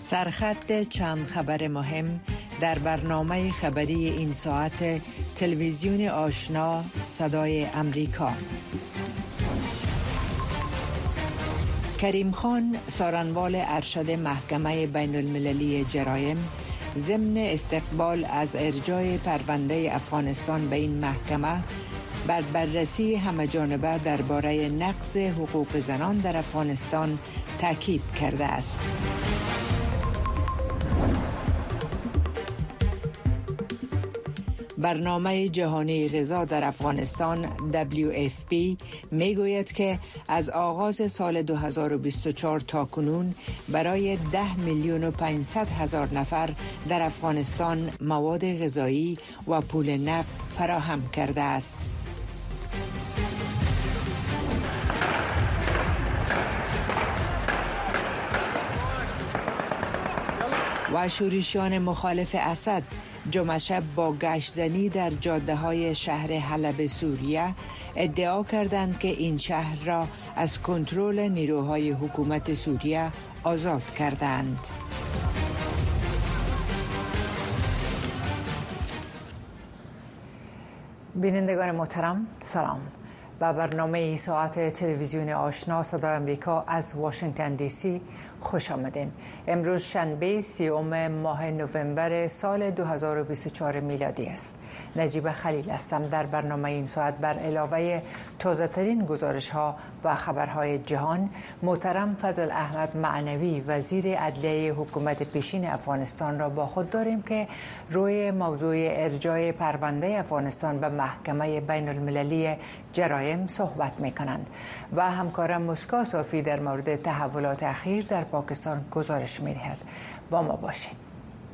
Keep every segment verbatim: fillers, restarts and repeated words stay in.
سرخط چند خبر مهم در برنامه خبری این ساعت تلویزیون آشنا صدای امریکا. کریم خان، سارنوال ارشد محکمه بین المللی جرایم، ضمن استقبال از ارجاع پرونده افغانستان به این محکمه بر بررسی همه‌جانبه درباره نقض حقوق زنان در افغانستان تاکید کرده است. برنامه جهانی غذا در افغانستان دبلیو اف پی می گوید که از آغاز سال دو هزار و بیست و چهار تا کنون برای ده میلیون و پانصد هزار نفر در افغانستان مواد غذایی و پول نقد فراهم کرده است. و شورشیان مخالف اسد جمعه شب با گشت‌زنی در جاده‌های شهر حلب سوریه ادعا کردند که این شهر را از کنترل نیروهای حکومت سوریه آزاد کردند. بینندگان محترم، سلام. با برنامه ساعت تلویزیون آشنا صدای امریکا از واشنگتن دی سی خوش آمدین. امروز شنبه سیوم ماه نوامبر سال دو هزار و بیست و چهار میلادی است. نجیب خلیل هستم. در برنامه این ساعت بر علاوه تازه ترین گزارش ها و خبرهای جهان، محترم فضل احمد معنوی وزیر عدلیه حکومت پیشین افغانستان را با خود داریم که روی موضوع ارجاع پرونده افغانستان به محکمه بین المللی جرایم صحبت می کنند و همکارم مسکا صافی در مورد تحولات اخیر در پاکستان گزارش می دهد. با ما باشید.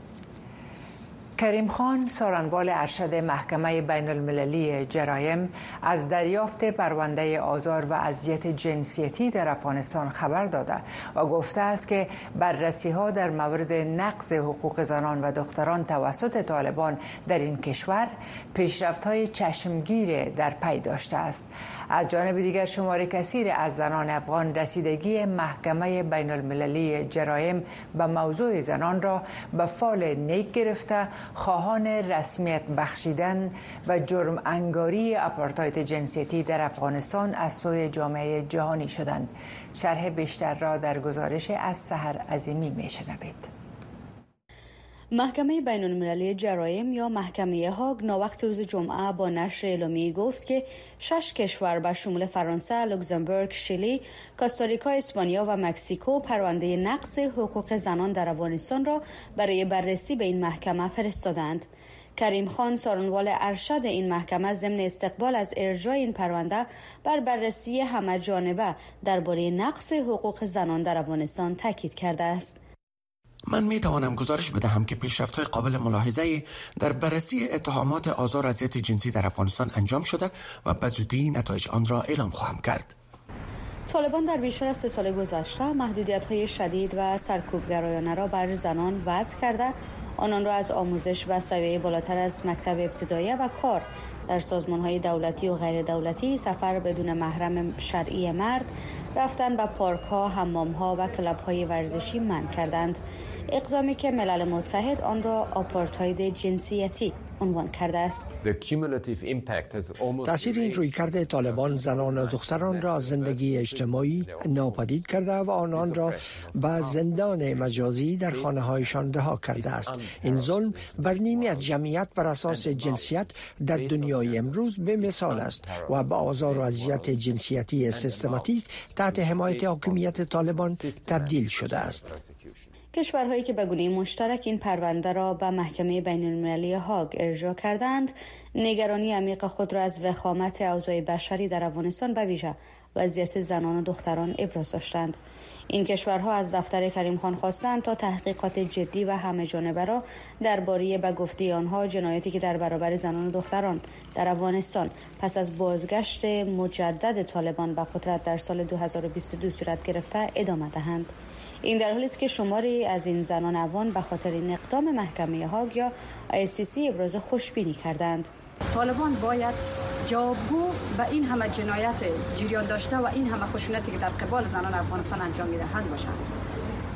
کریم خان، سارنوال ارشد محکمه بین المللی جرایم، از دریافت پرونده آزار و اذیت جنسیتی در افغانستان خبر داده و گفته است که بررسی ها در مورد نقض حقوق زنان و دختران توسط طالبان در این کشور پیشرفت های چشمگیر در پی داشته است. از جانب دیگر شمار کثیر از زنان افغان رسیدگی محکمه بین المللی جرایم به موضوع زنان را به فال نیک گرفته خواهان رسمیت بخشیدن و جرم انگاری آپارتاید جنسیتی در افغانستان از سوی جامعه جهانی شدند. شرح بیشتر را در گزارش از سحر عظیمی میشنوید. محکمه بین المللی جرایم یا محکمه هاگ ناوقت روز جمعه با نشر اعلامیه‌ای گفت که شش کشور به شمول فرانسه، لوکزامبورگ، شیلی، کوستاریکا، اسپانیا و مکزیکو پرونده نقض حقوق زنان در افغانستان را برای بررسی به این محکمه فرستادند. کریم خان، سارنوال ارشد این محکمه، ضمن استقبال از ارجاع این پرونده بر بررسی همه جانبه درباره نقض حقوق زنان در افغانستان تاکید کرده است. من می توانم گزارش بدهم که پیشرفت‌های قابل ملاحظه‌ای در بررسی اتهامات آزار و اذیت جنسی در افغانستان انجام شده و به زودی نتایج آن را اعلام خواهم کرد. طالبان در بیشتر از سه سال گذشته محدودیت‌های شدید و سرکوبگرایانه را بر زنان وضع کرده، آنان را از آموزش و سویه بالاتر از مکتب ابتدایی و کار در سازمان‌های دولتی و غیر دولتی، سفر بدون محرم شرعی مرد، رفتن به پارک‌ها، حمام‌ها و کلب‌های ورزشی منع کردند. اقدامی که ملل متحد آن را آپارتاید جنسیتی عنوان کرده است. تأثیر این رویکرد طالبان زنان و دختران را زندگی اجتماعی ناپدید کرده و آنان را به زندان مجازی در خانه‌هایشان رها کرده است. این ظلم بر نیمی از جمعیت بر اساس جنسیت در دنیای امروز به مثال است و به آزار و اذیت جنسیتی سیستماتیک تحت حمایت حاکمیت طالبان تبدیل شده است. کشورهایی که به گونه مشترک این پرونده را به محکمه بین المللی هاگ ارجاع کردند، نگرانی عمیق خود را از وخامت اوضاع بشری در افغانستان به ویژه وضعیت زنان و دختران ابراز داشتند. این کشورها از دفتر کریم خان خواستند تا تحقیقات جدی و همه جانبه را درباره به گفته آنها جنایاتی که در برابر زنان و دختران در افغانستان پس از بازگشت مجدد طالبان به قدرت در سال دو هزار و بیست و دو صورت گرفته ادامه دهند. این در حالی است که شماری از این زنان افغان به خاطر این اقدام محکمه هاگ یا آی سی سی ابراز خوشبینی کردند. طالبان باید جوابگو به این همه جنایت جریان داشته و این همه خشونتی که در قبال زنان افغانستان انجام میدهند باشند.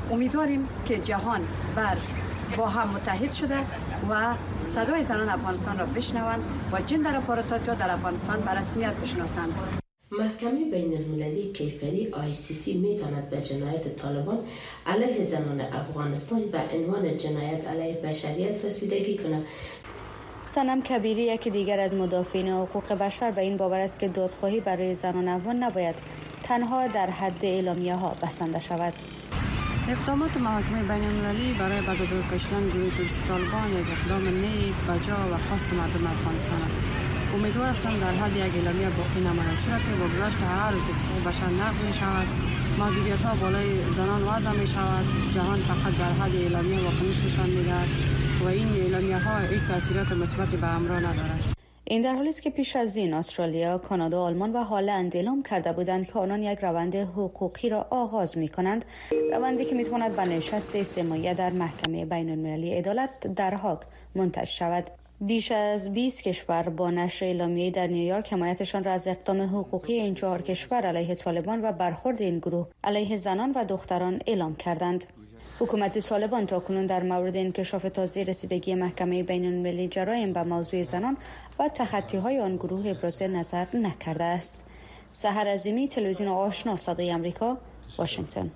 امیدواریم که جهان بر با هم متحد شده و صدای زنان افغانستان را بشنوند و جندر آپاراتات را در افغانستان به رسمیت بشناسند. محکمه بین المللی کیفری آی سی سی می تواند به جنایت طالبان علیه زنان افغانستان به عنوان جنایت علیه بشریت رسیدگی کند. سنم کبیری یکی دیگر از مدافعین حقوق بشر به این باور است که دادخواهی برای زنان افغان نباید تنها در حد اعلامیه ها بسنده شود. اقدامات محاکمه بین المللی برای به دادگاه کشیدن گروه تروریستی طالبان یک اقدام نیک، بجا و خاص مردم افغانستان است. امیدوار هستم در حد یک اعلامیه باقی نماند، چرا که با گذشت هر روز حقوق بشر نقض می شود، محدودیت ها بالای زنان وضع می شود، جهان فقط در حد اعلامیه واکنش نشان می‌دهد و این اعلامیه ها هیچ تاثیرات مثبت به همراه ندارد. این در حالی است که پیش از این استرالیا، کانادا، آلمان و هلند اعلام کرده بودند که آنان یک روند حقوقی را آغاز می کنند، روندی که می تواند به نشست سه ماهه در محکمه بین المللی عدالت در هاگ منتج شود. بیش از بیست کشور با نشر اعلامیه در نیویورک حمایتشان را از اقدام حقوقی این چهار کشور علیه طالبان و برخورد این گروه علیه زنان و دختران اعلام کردند. حکومت طالبان تاکنون در مورد انکشاف تازه رسیدگی محکمه بین المللی جرایم به موضوع زنان و تخطی های آن گروه ابراز نظر نکرده است. سحر عظیمی، تلویزیون آشنا، صدای آمریکا، واشنگتن.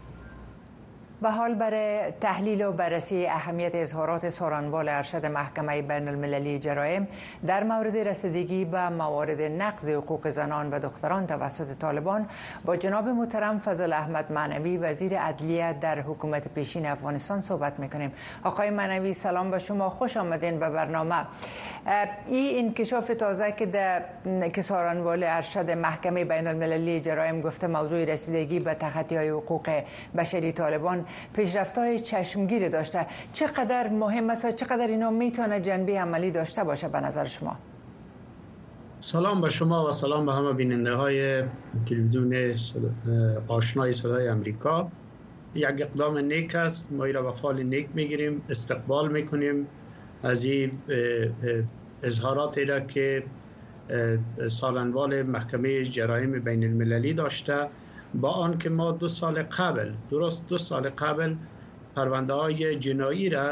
به حال برای تحلیل و بررسی اهمیت اظهارات سارنوال ارشد محکمه بین المللی جرایم در مورد رسیدگی به موارد نقض حقوق زنان و دختران توسط طالبان با جناب محترم فضل احمد معنوی وزیر عدلیه در حکومت پیشین افغانستان صحبت میکنیم. آقای معنوی سلام به شما، خوش آمدین به برنامه. این انکشاف تازه که در که سارنوال ارشد محکمه بین المللی جرایم گفته موضوع رسیدگی به تخطی های حقوق بشری طالبان پیشرفت‌های چشمگیری داشته، چقدر مهم است و چقدر اینا میتونه جنبه عملی داشته باشه به نظر شما؟ سلام به شما و سلام به همه بیننده های تلویزیون آشنای صدای آمریکا. یک اقدام نیک است، ما را به فال نیک میگیریم، استقبال میکنیم از این اظهاراتی را که سالنوال محکمه جرایم بین المللی داشته، با آن که ما دو سال قبل درست دو سال قبل پرونده های جنایی را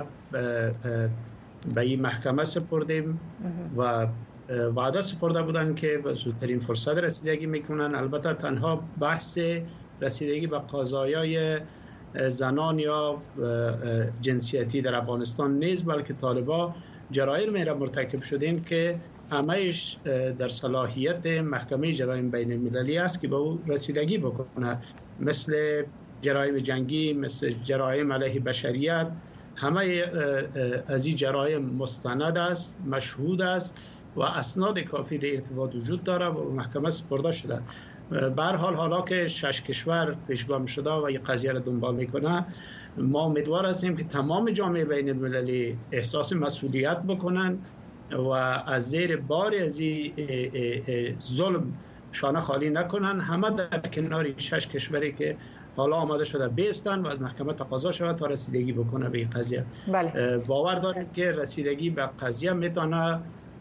به این محکمه سپردیم و وعده سپرده بودند که به زودترین فرصت رسیدگی میکنن. البته تنها بحث رسیدگی به قضایای زنان یا جنسیتی در افغانستان نیست، بلکه طالبا جرایم را مرتکب شدیم که همهش در صلاحیت محکمه جرایم بین المللی است که به او رسیدگی بکنه، مثل جرایم جنگی، مثل جرایم علیه بشریت. همه از این جرایم مستند است، مشهود است و اسناد کافی در ارتباط وجود داره و محکمه سپرده شده. به هر حال حالا که شش کشور پیشگام شده و این قضیه را دنبال میکنه، ما امیدوار هستیم که تمام جامعه بین المللی احساس مسئولیت بکنن و از زیر بار از این ظلم شانه خالی نکنن، همه در کنار شش کشوری که حالا آماده شده بیستن و از محکمه تقاضا شود تا رسیدگی بکنه به این قضیه. بله. باور داریم که رسیدگی به قضیه میتونه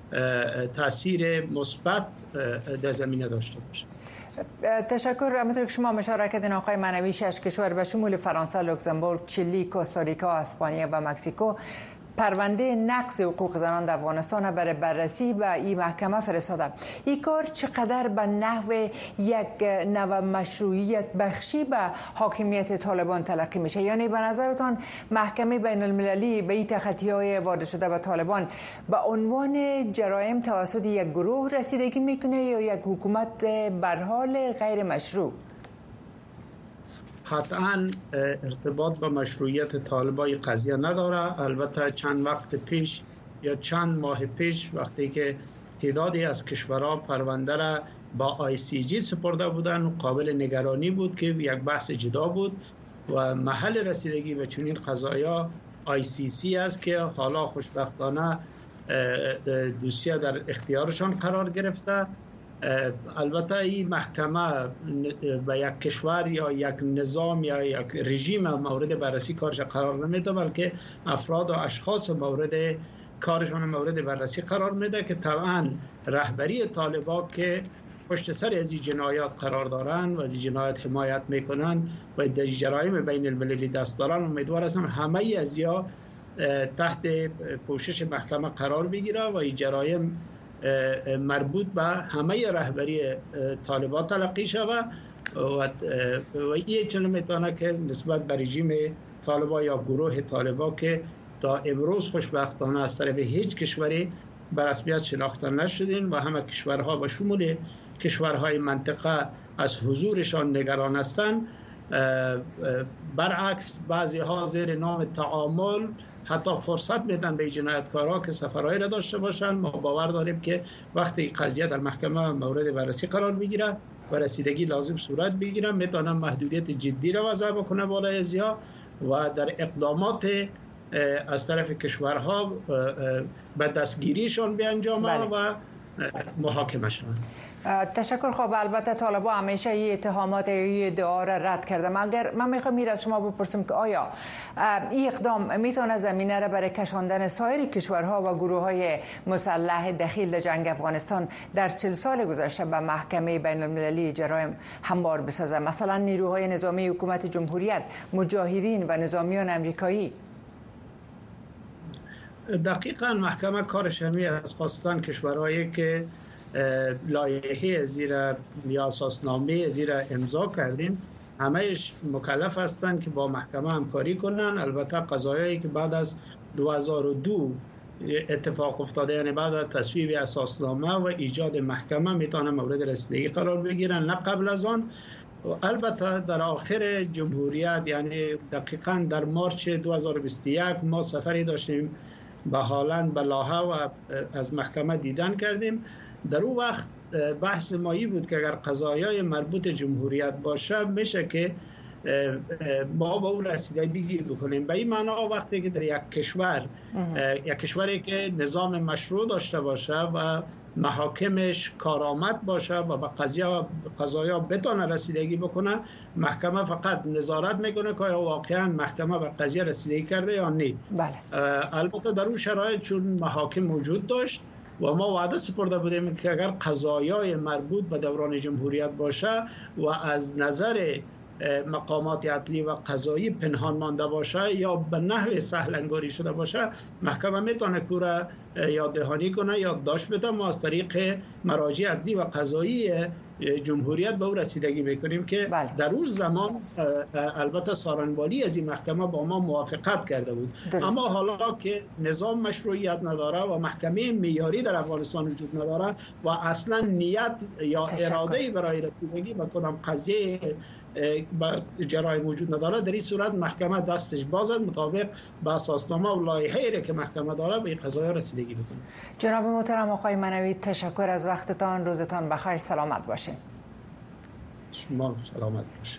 تاثیر مثبت در زمینه داشته باشه. تشکر. همونطور که شما اشاره کردین آقای معنوی، شش کشور به شمول فرانسه، لوکزامبورگ، چیلی، کوستاریکا، اسپانیا و مکزیکو پرونده نقض حقوق زنان در افغانستان برای بررسی به این محکمه فرستاده. این کار چقدر به نحو یک نوع مشروعیت بخشی به حاکمیت طالبان تلقی میشه؟ یعنی به نظرتان محکمه بین المللی به این تخطی‌های وارد شده به طالبان به عنوان جرایم توسط یک گروه رسیدگی میکنه یا یک حکومت بر حال غیر مشروع؟ قطعا ارتباط با مشروعیت طالبای قضیه نداره. البته چند وقت پیش یا چند ماه پیش وقتی که تعدادی از کشورها پرونده را با آی سی جی سپرده بودن، قابل نگرانی بود که یک بحث جدا بود و محل رسیدگی به چنین قضایا آی سی سی است که حالا خوشبختانه دوسیه در اختیارشان قرار گرفته. البته این محکمه به یک کشور یا یک نظام یا یک رژیم مورد بررسی کارش قرار نمیده، بلکه افراد و اشخاص مورد کارشان مورد بررسی قرار میده که طبعا رهبری طالبان که پشت سر از این جنایات قرار دارن و از این جنایات حمایت میکنن و در جرایم بین المللی دست دارن، امیدوار هستم همه از یا تحت پوشش محکمه قرار بگیره و این جرایم مربوط به همه رهبری طالبان تلقی شود و این چنین میتونه که نسبت به رژیم طالبان یا گروه طالبان که تا امروز خوشبختانه از طرف هیچ کشوری به رسمیت شناخته نشدین و همه کشورها و شمول کشورهای منطقه از حضورشان نگران هستند. برعکس بعضی ها زیر نام تعامل حتی فرصت میدن به جنایتکارها که سفرهایی را داشته باشند. ما باور داریم که وقتی قضیه در محکمه مورد بررسی قرار میگیره و رسیدگی لازم صورت بگیره، میتونن محدودیت جدی را وضع بکنه بالای ازیا و در اقدامات از طرف کشورها به دستگیریشان بیانجامه و محاکمه شوند. تشکر. خب البته طالبان همیشه این اتهامات این ادعا را رد کرده. مگر من میخوام میره از شما بپرسم که آیا این اقدام میتونه زمینه را برای کشاندن سایر کشورها و گروه های مسلح دخیل در جنگ افغانستان در چهل سال گذشته به محکمه بین المللی جرایم هموار بسازه؟ مثلا نیروهای نظامی حکومت جمهوریت، مجاهدین و نظامیان امریکایی. دقیقاً محکمه کارش همی از خواستن کشورهایی که لایحه زیر یا اساسنامه زیر امضا کردیم همهش مکلف هستند که با محکمه همکاری کنن. البته قضایایی که بعد از دو هزار و دو اتفاق افتاده، یعنی بعد از تصویب اساسنامه و ایجاد محکمه، میتونن مورد رسیدگی قرار بگیرن، نه قبل از آن. البته در آخر جمهوریت، یعنی دقیقاً در مارچ دو هزار و بیست و یک ما سفری داشتیم به هالند، به لاهه و از محکمه دیدن کردیم. در اون وقت بحث مایی بود که اگر قضایای مربوط جمهوریت باشه میشه که ما با اون رسیدگی بکنیم. به این معنا وقتی که در یک کشور یک کشوری که نظام مشروع داشته باشه و محاکمش کارآمد باشه و به قضیه قضایا بتونه رسیدگی بکنه، محکمه فقط نظارت میکنه که آیا واقعا محکمه به قضیه رسیدگی کرده یا نه. بله. البته در اون شرایط چون محاکم وجود داشت و ما وعده سپرده بودیم که اگر قضایای مربوط به دوران جمهوریت باشه و از نظر مقامات عدلی و قضایی پنهان مانده باشه یا به نحو سهل انگاری شده باشه، محکمه میتونه کورا یاددهانی کنه، یادداشت بده. ما از طریق مراجع عدلی و قضایی جمهوریت به او رسیدگی میکنیم که بله. در اون زمان البته سارنوالی از این محکمه با ما موافقت کرده بود. درست. اما حالا که نظام مشروعیت نداره و محکمه معیاری در افغانستان وجود نداره و اصلا نیت یا اراده برای رسیدگی به کدام قضیه با جرایم وجود نداره، در این صورت محکمه دستش باز است، مطابق با اساسنامه و لایحه‌ای که محکمه داره به این قضایا رسیدگی بکنه. جناب محترم آقای منوی، تشکر از وقتتان. روزتان بخیر، سلامت باشین. شما سلامت باشین.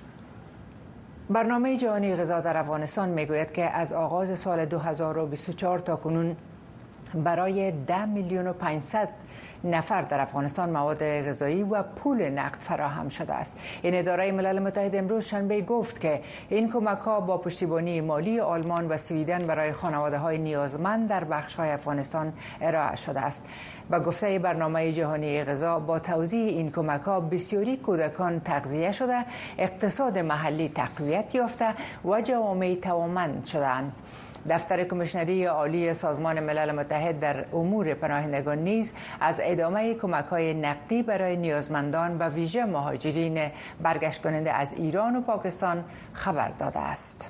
برنامه جهانی غذا در افغانستان میگوید که از آغاز سال دو هزار و بیست و چهار تا کنون برای ده میلیون و پانصد نفر در افغانستان مواد غذایی و پول نقد فراهم شده است. این اداره ملل متحد امروز شنبه گفت که این کمک‌ها با پشتیبانی مالی آلمان و سویدن برای خانواده‌های نیازمند در بخش‌های افغانستان ارائه شده است. با گفته برنامه جهانی غذا، با توزیع این کمک‌ها بسیاری کودکان تغذیه شده، اقتصاد محلی تقویت یافته و جوامع توانمند شدند. دفتر کمیشنری عالی سازمان ملل متحد در امور پناهندگان نیز از ادامه کمک‌های نقدی برای نیازمندان و ویژه مهاجرین برگشت کننده از ایران و پاکستان خبر داده است.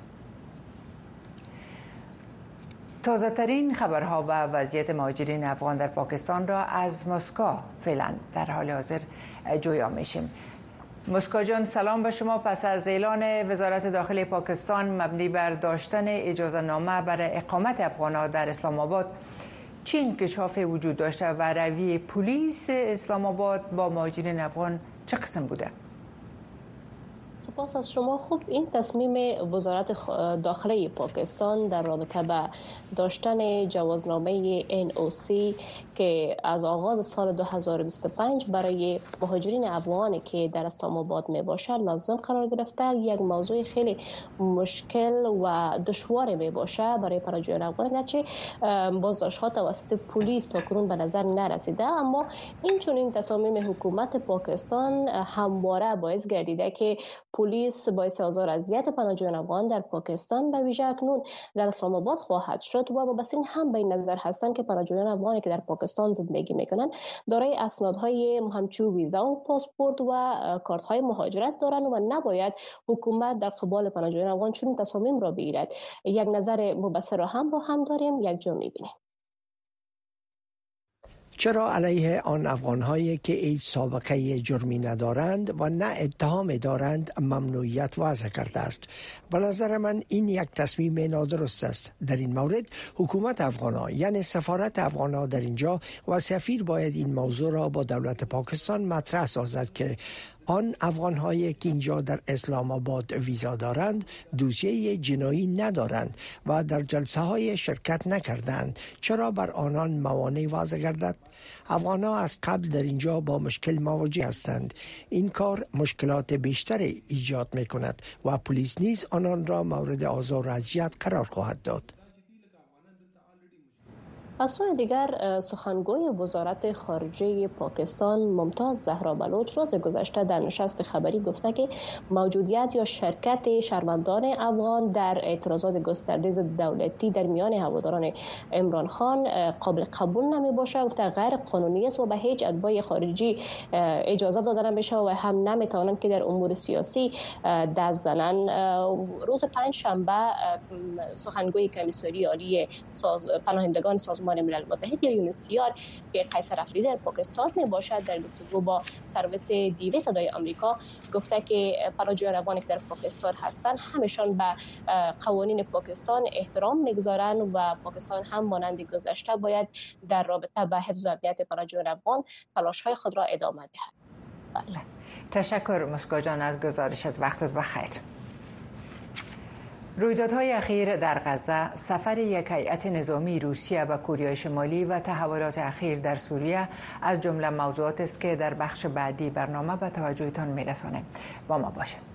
تازه ترین خبرها و وضعیت مهاجرین افغان در پاکستان را از مسکو فعلا در حال حاضر جویا میشیم. مسکو جان، سلام به شما. پس از اعلان وزارت داخلی پاکستان مبنی بر داشتن اجازه نامه برای اقامت افغان‌ها در اسلام آباد، چه انکشافی وجود داشته و رویه پلیس اسلام آباد با مهاجرین افغان چه قسم بوده؟ سپاس از شما. خوب، این تصمیم وزارت داخله پاکستان در رابطه با داشتن جوازنامه ان او سی که از آغاز سال دو هزار و بیست و پنج برای مهاجرین افغانی که در اسلام آباد می باشد لازم قرار گرفته، یک موضوع خیلی مشکل و دشوار می باشه برای پناهجویان افغان، گرچه بازداشت‌ها توسط پلیس تا کنون به نظر نرسیده، اما این چون این تصامیم حکومت پاکستان همواره باعث گردیده که پلیس باعث آزار اذیت پناهجویان افغان در پاکستان به ویژه اکنون در اسلام آباد خواهد شد و بس این هم به این نظر هستند که پناهجویان افغانی که در پاکستان زندگی میکنند دارای اسنادهای همچون ویزا و پاسپورت و کارت‌های مهاجرت دارند و نباید حکومت در قبال پناهجویان افغان چنین تصامیم را بگیرد. یک نظر مبصر را هم با هم داریم، یک جا می‌بینیم. چرا علیه آن افغان‌هایی که هیچ سابقه جرمی ندارند و نه اتهام دارند ممنوعیت وضع کرده است؟ به نظر من این یک تصمیم نادرست است. در این مورد حکومت افغان‌ها یعنی سفارت افغان‌ها در اینجا و سفیر باید این موضوع را با دولت پاکستان مطرح سازد که آن افغان‌هایی که اینجا در اسلام آباد ویزا دارند دوسیه جنایی ندارند و در جلسه‌های شرکت نکردند. چرا بر آنان موانع وضع گردد؟ افغان‌ها از قبل در اینجا با مشکل مواجه هستند. این کار مشکلات بیشتری ایجاد می‌کند و پلیس نیز آنان را مورد آزار و اذیت قرار خواهد داد. از سوی دیگر سخنگوی وزارت خارجه پاکستان ممتاز زهرا بلوچ روز گذشته در نشست خبری گفته که موجودیت یا شرکت شهروندان افغان در اعتراضات گسترده دولتی در میان هواداران عمران خان قابل قبول نمی باشه. گفته غیر قانونی است و به هیچ اتباع خارجی اجازه داده نمیشه و هم نمیتوانند که در امور سیاسی دست زنند. روز پنج شنبه سخنگوی کمیسری عالی ساز... پناهندگان سازمان ملل متحد یا یونسیار که قیصر افریدی در پاکستان می باشد در گفتگو با سرویس دیوی صدای آمریکا گفته که پناهجویان افغانی که در پاکستان هستند همشان به قوانین پاکستان احترام میگذارند و پاکستان هم مانند گذشته باید در رابطه با حفظ و امنیت پناهجویان افغان تلاش‌های خود را ادامه دهد. بله. تشکر مسکو جان از گزارشت. وقتت بخیر. رویدادهای اخیر در غزه، سفر یک هیئت نظامی روسیه به کره شمالی و تحولات اخیر در سوریه از جمله موضوعات است که در بخش بعدی برنامه به توجهتان میرسانیم. با ما باشید.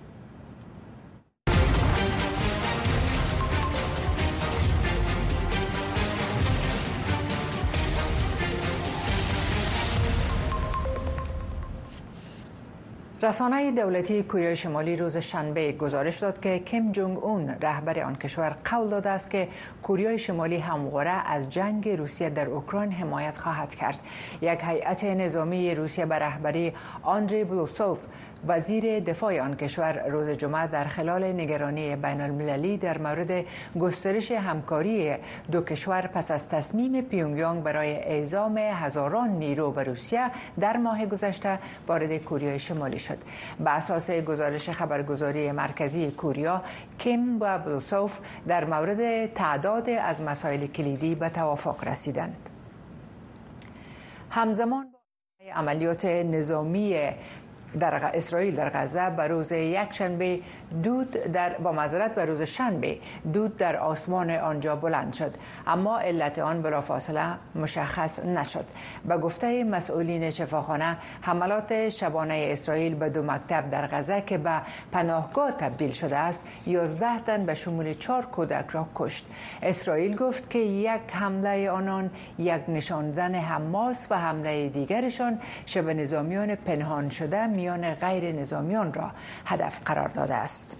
رسانه دولتی کره شمالی روز شنبه گزارش داد که کیم جونگ اون رهبر آن کشور قول داده است که کره شمالی همواره از جنگ روسیه در اوکراین حمایت خواهد کرد. یک هیئت نظامی روسیه به رهبری آندری بلوسوف وزیر دفاع آن کشور روز جمعه در خلال نگرانی بین المللی در مورد گسترش همکاری دو کشور پس از تصمیم پیونگیانگ برای اعزام هزاران نیرو به روسیه در ماه گذشته وارد کره شمالی شد. به اساس گزارش خبرگزاری مرکزی کره، کیم و بلوسوف در مورد تعداد از مسائل کلیدی به توافق رسیدند. همزمان با عملیات نظامی در اسرائیل در غزه به روز یک شنبه دود در با معذرت به روز شنبه دود در آسمان آنجا بلند شد، اما علت آن بلافاصله مشخص نشد. به گفته مسئولین شفاخانه، حملات شبانه اسرائیل به دو مکتب در غزه که به پناهگاه تبدیل شده است یازده تن به شمول چهار کودک را کشت. اسرائیل گفت که یک حمله آنان یک نشانزن حماس و حمله دیگرشان شبه نظامیان پنهان شده میان غیر نظامیان را هدف قرار داده است.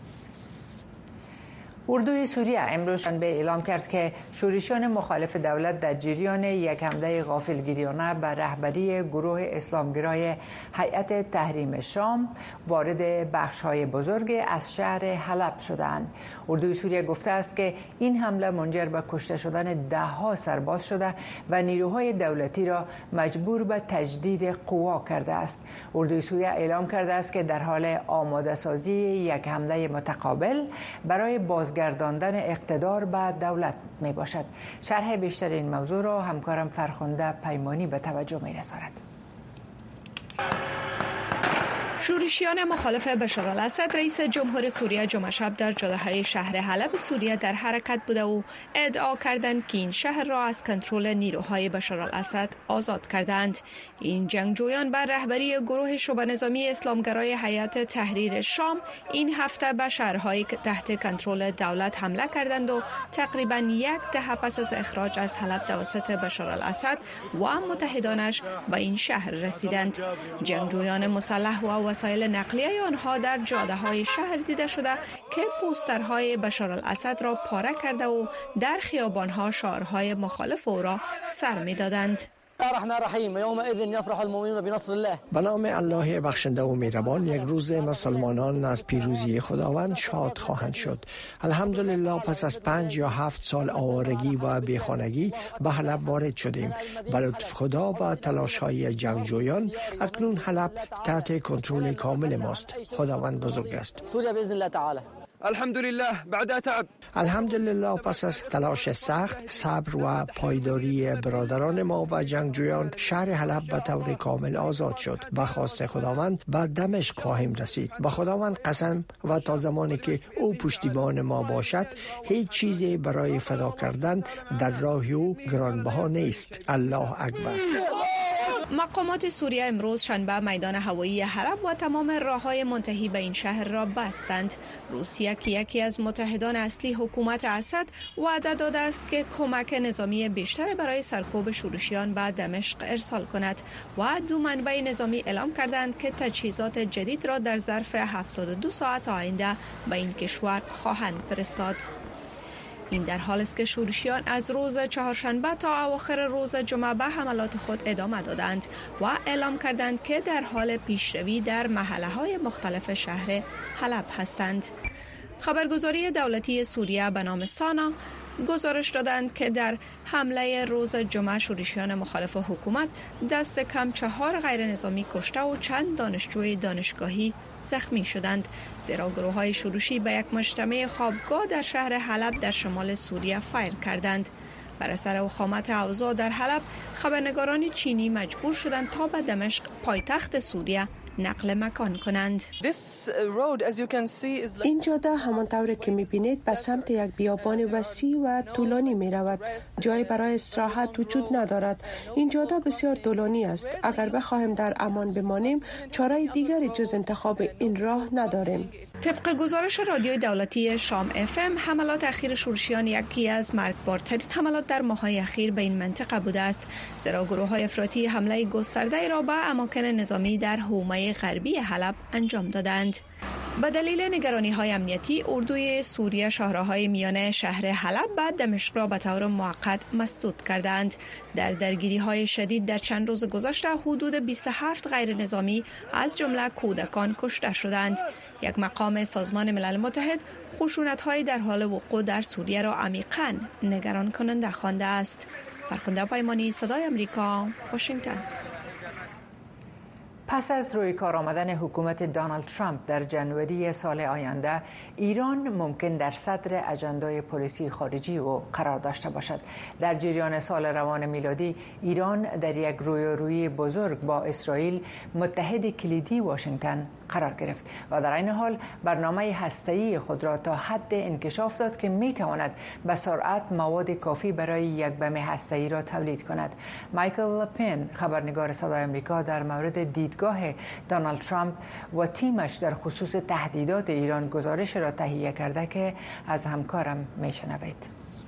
اردوی سوریه امروز شنبه اعلام کرد که شورشیان مخالف دولت در جریان یک حمله غافلگیرانه به رهبری گروه اسلامگرای هیئت تحریم شام وارد بخش‌های بزرگ از شهر حلب شدند. اردوی سوریه گفته است که این حمله منجر به کشته شدن ده‌ها سرباز شده و نیروهای دولتی را مجبور به تجدید قوا کرده است. اردوی سوریه اعلام کرده است که در حال آماده سازی یک حمله متقابل برای باز گرداندن اقتدار به دولت می باشد. شرح بیشتر این موضوع را همکارم فرخنده پیمانی به توجه می رساند. شورشیان مخالف بشار الاسد رئیس جمهور سوریه جمعه شب در جاده‌های شهر حلب سوریه در حرکت بوده و ادعا کردند که این شهر را از کنترل نیروهای بشار الاسد آزاد کردند. این جنگجویان بر رهبری گروه شبه نظامی اسلامگرای هیئت تحریر شام این هفته به شهرهایی که تحت کنترل دولت حمله کردند و تقریبا یک دهه پس از اخراج از حلب توسط بشار الاسد و متحدانش به این شهر رسیدند. جنگجویان مسلح و وسایل نقلیه آنها در جاده‌های شهر دیده شده که پوسترهای بشار الاسد را پاره کرده و در خیابان‌ها شعارهای مخالف او را سر می‌دادند. به نام الله بخشنده و مهربان، یک روز مسلمانان از پیروزی خداوند شاد خواهند شد. الحمدلله پس از پنج یا هفت سال آوارگی و بیخانگی به حلب وارد شدیم. به لطف خدا و تلاش‌های جنگجویان اکنون حلب تحت کنترل کامل ماست. خداوند بزرگ است. سوریا باذن الله تعالی. الحمدلله بعد تعب. الحمدلله پس از تلاش سخت، صبر و پایداری برادران ما و جنگجویان، شهر حلب به طور کامل آزاد شد. به خواست خداوند به دمشق خواهیم رسید. به خداوند قسم و تا زمانی که او پشتیبان ما باشد هیچ چیزی برای فدا کردن در راه او گرانبها نیست. الله اکبر. مقامات سوریه امروز شنبه میدان هوایی حلب و تمام راههای منتهی به این شهر را بستند. روسیه که یکی از متحدان اصلی حکومت اسد وعده داده است که کمک نظامی بیشتر برای سرکوب شورشیان به دمشق ارسال کند و دو منبع نظامی اعلام کردند که تجهیزات جدید را در ظرف هفتاد و دو ساعت آینده به این کشور خواهند فرستاد. این در حال است که شورشیان از روز چهارشنبه تا اواخر روز جمعه به حملات خود ادامه دادند و اعلام کردند که در حال پیشروی در محله‌های مختلف شهر حلب هستند. خبرگزاری دولتی سوریه به نام سانا گزارش دادند که در حمله روز جمعه شورشیان مخالف حکومت دست کم چهار غیر نظامی کشته و چند دانشجوی دانشگاهی زخمی شدند، زیرا گروه‌های شورشی به یک مجتمع خوابگاه در شهر حلب در شمال سوریه فایر کردند. بر اثر وخامت اوضاع در حلب، خبرنگاران چینی مجبور شدند تا به دمشق پایتخت سوریه نقل مکان کنند. این جاده همانطور که می‌بینید به سمت یک بیابان وسیع و طولانی می‌رود. جای برای استراحت وجود ندارد. این جاده بسیار طولانی است. اگر بخواهیم در امان بمانیم، چاره دیگری جز انتخاب این راه نداریم. طبق گزارش رادیوی دولتی شام اف ام، حملات اخیر شورشیان یکی از مرگبارترین حملات در ماه‌های اخیر به این منطقه بوده است، زیرا گروه‌های افراطی حمله گسترده را به اماکن نظامی در حومه غربی حلب انجام دادند. به دلیل نگرانی‌های امنیتی، اردوی سوریه شاهراهای میانه شهر حلب و دمشق را به طور موقت مسدود کردند. در درگیری‌های شدید در چند روز گذشته حدود بیست و هفت غیر نظامی از جمله کودکان کشته شدند. یک مقام سازمان ملل متحد خشونت‌های در حال وقوع در سوریه را عمیقاً نگران کننده خوانده است. فرخنده پیمانی، صدای آمریکا، واشنگتن. پس از روی کار آمدن حکومت دونالد ترامپ در جنوری سال آینده، ایران ممکن در صدر اجندای پلیسی خارجی او قرار داشته باشد. در جریان سال روان میلادی، ایران در یک رویارویی بزرگ با اسرائیل، متحد کلیدی واشنگتن، قرار گرفت و در این حال برنامه هسته‌ای خود را تا حد انکشاف داد که میتواند به سرعت مواد کافی برای یک بم هسته‌ای را تولید کند. مایکل پین، خبرنگار صدای آمریکا، در مورد دیدگاه دونالد ترامپ و تیمش در خصوص تهدیدات ایران گزارش را تهیه کرده که از همکارم میشنوید.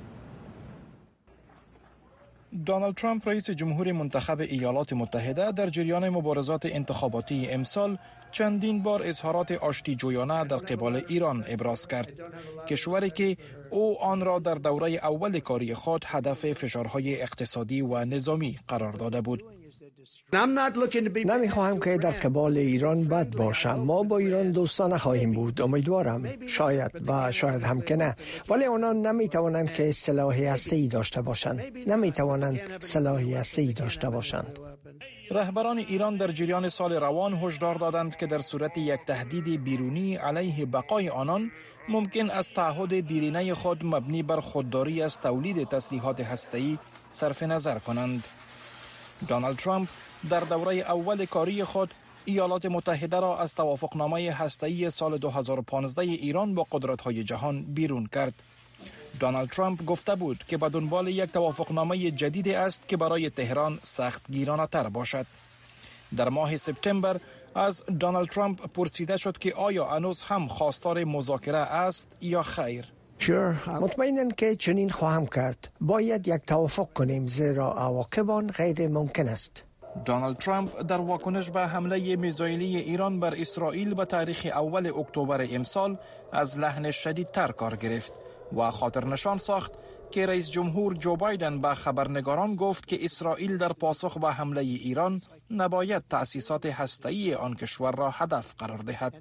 دونالد ترامپ رئیس جمهور منتخب ایالات متحده در جریان مبارزات انتخاباتی امسال چندین بار اظهارات آشتی جویانه در قبال ایران ابراز کرد، کشوری که او آن را در دوره اول کاری خود هدف فشارهای اقتصادی و نظامی قرار داده بود. نمیخواهم که در قبال ایران بد باشم. ما با ایران دوستانه خواهیم بود. امیدوارم. شاید و شاید هم که نه. ولی آنها نمیتوانند که سلاح هسته‌ای داشته باشند. نمیتوانند سلاح هسته‌ای داشته باشند. رهبران ایران در جریان سال روان هشدار دادند که در صورت یک تهدید بیرونی علیه بقای آنان، ممکن است تعهد دیرینه خود مبنی بر خودداری از تولید تسلیحات هسته‌ای صرف نظر کنند. دونالد ترامپ در دوره اول کاری خود ایالات متحده را از توافقنامه هسته‌ای سال دو هزار و پانزده ایران با قدرت‌های جهان بیرون کرد. دونالد ترامپ گفته بود که به دنبال یک توافقنامه جدید است که برای تهران سخت گیرانه تر باشد. در ماه سپتامبر از دونالد ترامپ پرسیده شد که آیا هنوز هم خواستار مذاکره است یا خیر. مطمئناً که چنین خواهم کرد. باید یک توافق کنیم زیرا عواقب آن غیر ممکن است. دونالد ترامپ در واکنش به حمله میزایلی ایران بر اسرائیل به تاریخ اول اکتبر امسال از لحن شدیدتر کار گرفت و خاطر نشان ساخت که رئیس جمهور جو بایدن به خبرنگاران گفت که اسرائیل در پاسخ به حمله ایران نباید تأسیسات هسته‌ای آن کشور را هدف قرار دهد.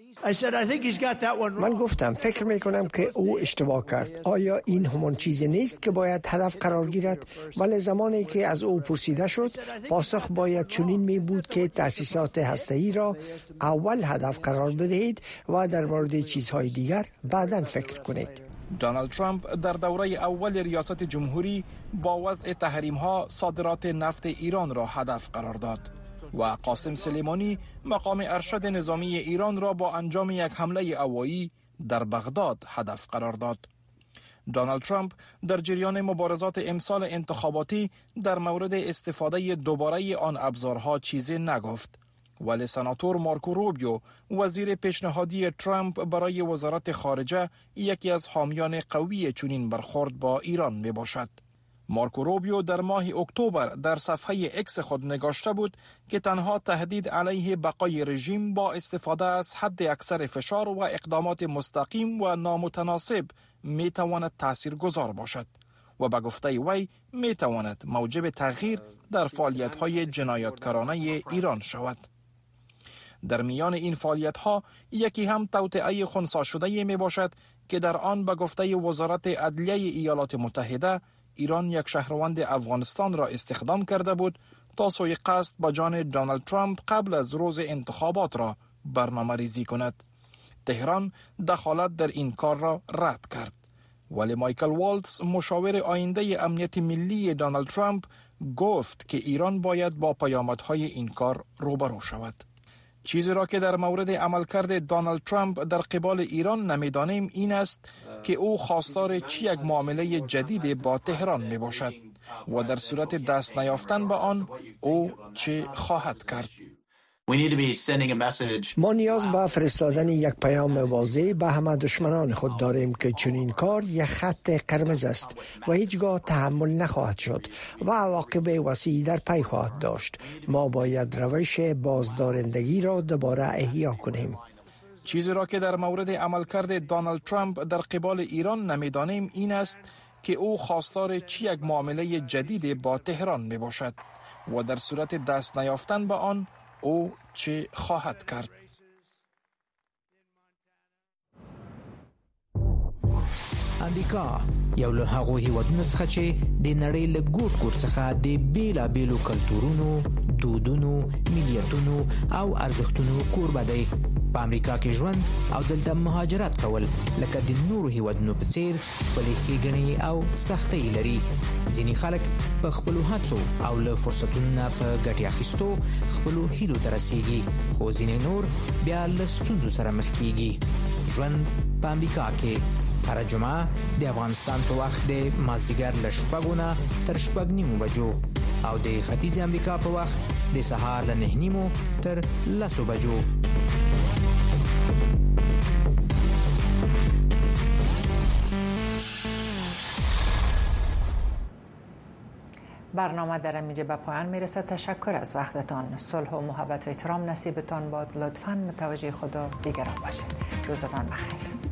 من گفتم فکر می کنم که او اشتباه کرد. آیا این همان چیزی نیست که باید هدف قرار گیرد؟ ولی زمانی که از او پرسیده شد پاسخ باید چنین می بود که تأسیسات هسته‌ای را اول هدف قرار بدهید و در مورد چیزهای دیگر بعداً فکر کنید. دونالد ترامپ در دوره اول ریاست جمهوری با وضع تحریم‌ها صادرات نفت ایران را هدف قرار داد و قاسم سلیمانی مقام ارشد نظامی ایران را با انجام یک حمله هوایی در بغداد هدف قرار داد. دونالد ترامپ در جریان مبارزات امسال انتخاباتی در مورد استفاده دوباره آن ابزارها چیزی نگفت، ولی سناتور مارکو روبیو وزیر پیشنهادی ترامپ برای وزارت خارجه یکی از حامیان قوی چنین برخورد با ایران می باشد. مارکو روبیو در ماه اکتبر در صفحه اکس خود نگاشته بود که تنها تهدید علیه بقای رژیم با استفاده از حد اکثر فشار و اقدامات مستقیم و نامتناسب می تواند تاثیرگذار باشد و به گفته وی می تواند موجب تغییر در فعالیت‌های جنایتکارانه ایران شود. در میان این فعالیت‌ها یکی هم توطئه خنثی شده می باشد که در آن به گفته وزارت عدلیه ایالات متحده ایران یک شهروند افغانستان را استخدام کرده بود تا سوی قصد با جان دونالد ترامپ قبل از روز انتخابات را برنامه ریزی کند. تهران دخالت در این کار را رد کرد، ولی مایکل والتز مشاور آینده امنیت ملی دونالد ترامپ گفت که ایران باید با پیامدهای این کار روبرو شود. چیزی را که در مورد عملکرد دونالد ترامپ در قبال ایران نمیدانیم این است که او خواستار چه یک معامله جدید با تهران می باشد و در صورت دست نیافتن به آن او چه خواهد کرد. ما نیاز به فرستادن یک پیام واضح به همه دشمنان خود داریم که چنین کار یک خط قرمز است و هیچگاه تحمل نخواهد شد و عواقب وسیعی در پی خواهد داشت. ما باید روش بازدارندگی را دوباره احیا کنیم. چیزی را که در مورد عملکرد دونالد ترامپ در قبال ایران نمیدانیم این است که او خواستار چه یک معامله جدید با تهران می باشد و در صورت دست نیافتن به آن او چه خواهد کرد. امریکا یو له هغو هیوادونو څخه چې د نړۍ له ګوټ ګوټ څخه د بیلابیلو کلتورونو، دودونو، ملیتونو او ارزښتونو کوربه دی. په امریکا کې ژوند او دلته مهاجرت کول لکه د نورو هیوادونو په څیر خپلې ښېګڼې او سختۍ لري. ځینې خلک په خپلو هڅو او له فرصتونو نه په ګټې اخیستو خپلو هیلو ته رسیږي، خو ځینې نور بیا له ستونزو سره مخ کیږي. ژوند په امریکا کې هر جمعه د افغانستان په وخت د مازدیګر له شپږو نه تر شپږ نیمو بجو او د ختیځ امریکا په وخت د سهار له نه نیمو تر لسو بجو. برنامه در اینجا به پایان میرسد. تشکر از وقتتان. صلح و محبت و احترام نصیبتان باد. لطفاً متوجه خدا دیگران باشید. روزتان بخیر.